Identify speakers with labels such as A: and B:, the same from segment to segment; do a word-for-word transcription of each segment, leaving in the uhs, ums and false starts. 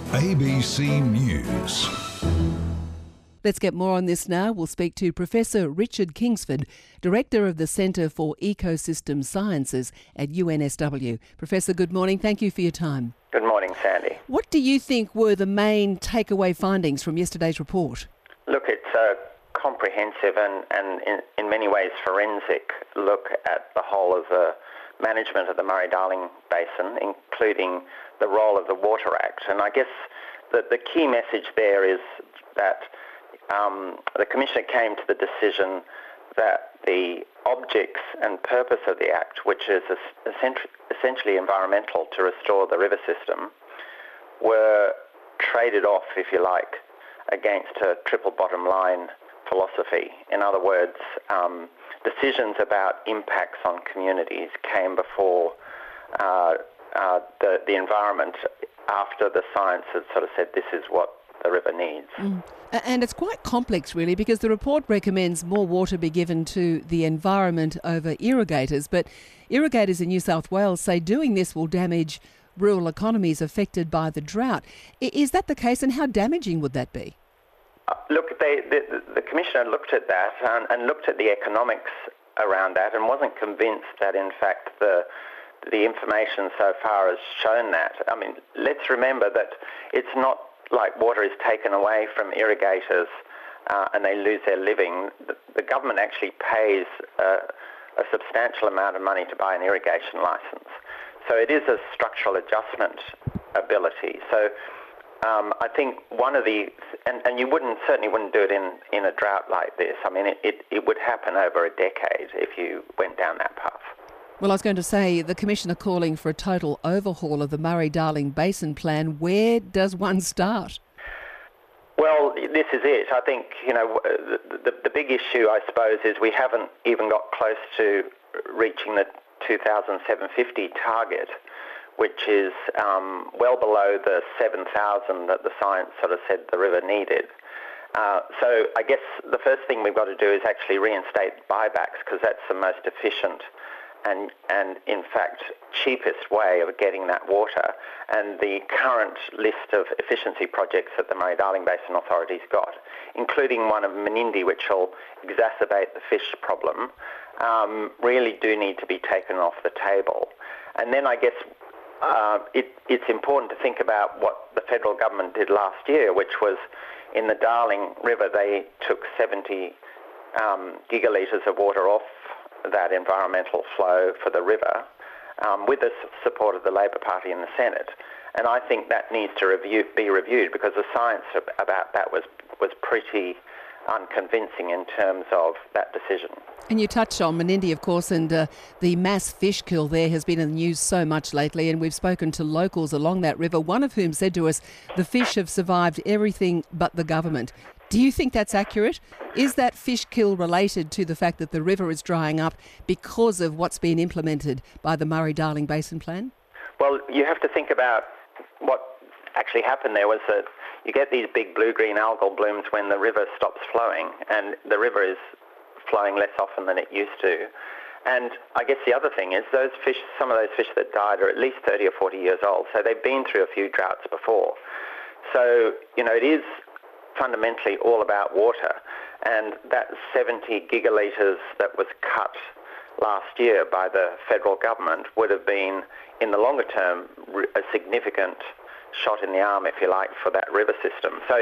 A: A B C News.
B: Let's get more on this now. We'll speak to Professor Richard Kingsford, Director of the Centre for Ecosystem Sciences at U N S W. Professor, good morning. Thank you for your time.
C: Good morning, Sandy.
B: What do you think were the main takeaway findings from yesterday's report?
C: Look, it's a comprehensive and, and in, in many ways forensic look at the whole of the management of the Murray-Darling Basin, including the role of the Water Act. And I guess the, the key message there is that um, the Commissioner came to the decision that the objects and purpose of the Act, which is essentially environmental to restore the river system, were traded off, if you like, against a triple bottom line philosophy. In other words, um, decisions about impacts on communities came before uh, uh, the, the environment after the science had sort of said this is what the river needs.
B: Mm. And it's quite complex, really, because the report recommends more water be given to the environment over irrigators, but irrigators in New South Wales say doing this will damage rural economies affected by the drought. Is that the case, and how damaging would that be?
C: Uh, look, they, the, the Commissioner looked at that and, and looked at the economics around that and wasn't convinced that, in fact, the the information so far has shown that. I mean, let's remember that it's not like water is taken away from irrigators uh, and they lose their living. The, the government actually pays uh, a substantial amount of money to buy an irrigation licence. So it is a structural adjustment ability. So um, I think one of the, and, and you wouldn't certainly wouldn't do it in, in a drought like this. I mean, it, it, it would happen over a decade if you went down that path.
B: Well, I was going to say, the Commissioner calling for a total overhaul of the Murray-Darling Basin Plan. Where does one start?
C: Well, this is it. I think, you know, the, the, the big issue, I suppose, is we haven't even got close to reaching the two thousand seven hundred fifty target, which is um, well below the seven thousand that the science sort of said the river needed. Uh, so I guess the first thing we've got to do is actually reinstate buybacks, because that's the most efficient and, and in fact, cheapest way of getting that water. And the current list of efficiency projects that the Murray-Darling Basin Authority's got, including one of Menindee, which will exacerbate the fish problem, um, really do need to be taken off the table. And then I guess uh, it, it's important to think about what the federal government did last year, which was in the Darling River, they took seventy um, gigalitres of water off that environmental flow for the river, um, with the support of the Labor Party in the Senate. And I think that needs to review, be reviewed, because the science about that was, was pretty unconvincing in terms of that decision.
B: And you touched on Menindee, of course, and uh, the mass fish kill there has been in the news so much lately, and we've spoken to locals along that river, one of whom said to us, the fish have survived everything but the government. Do you think that's accurate? Is that fish kill related to the fact that the river is drying up because of what's been implemented by the Murray-Darling Basin Plan?
C: Well, you have to think about what actually happened there was that you get these big blue-green algal blooms when the river stops flowing, and the river is flowing less often than it used to. And I guess the other thing is those fish, some of those fish that died are at least thirty or forty years old, so they've been through a few droughts before. So, you know, it is fundamentally all about water, and that seventy gigalitres that was cut last year by the federal government would have been, in the longer term, a significant shot in the arm, if you like, for that river system. So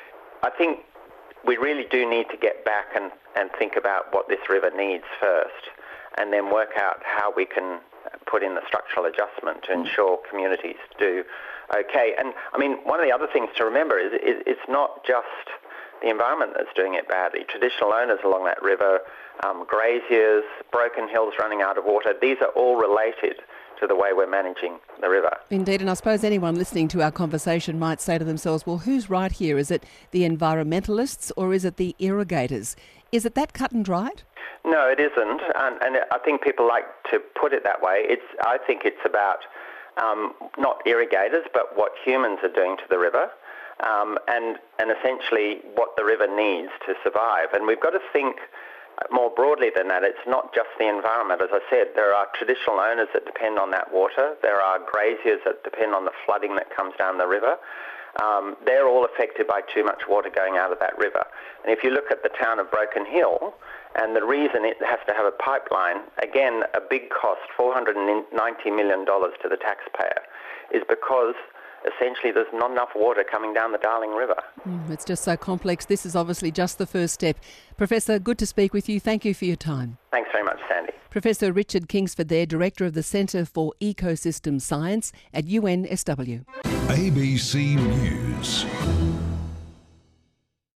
C: I think we really do need to get back and, and think about what this river needs first, and then work out how we can put in the structural adjustment to ensure communities do okay. And I mean, one of the other things to remember is, is it's not just the environment that's doing it badly. Traditional owners along that river, um, graziers, broken hills running out of water, these are all related to the way we're managing the river.
B: Indeed, and I suppose anyone listening to our conversation might say to themselves, well, who's right here? Is it the environmentalists or is it the irrigators? Is it that cut and dried?
C: No, it isn't, and, and I think people like to put it that way. It's, I think it's about um, not irrigators, but what humans are doing to the river, um, and, and essentially what the river needs to survive. And we've got to think more broadly than that. It's not just the environment. As I said, there are traditional owners that depend on that water. There are graziers that depend on the flooding that comes down the river. Um, they're all affected by too much water going out of that river. And if you look at the town of Broken Hill, and the reason it has to have a pipeline, again, a big cost, four hundred ninety million dollars to the taxpayer, is because essentially there's not enough water coming down the Darling River.
B: Mm, it's just so complex. This is obviously just the first step. Professor, good to speak with you. Thank you for your time.
C: Thanks very much, Sandy.
B: Professor Richard Kingsford there, Director of the Centre for Ecosystem Science at U N S W.
A: A B C News.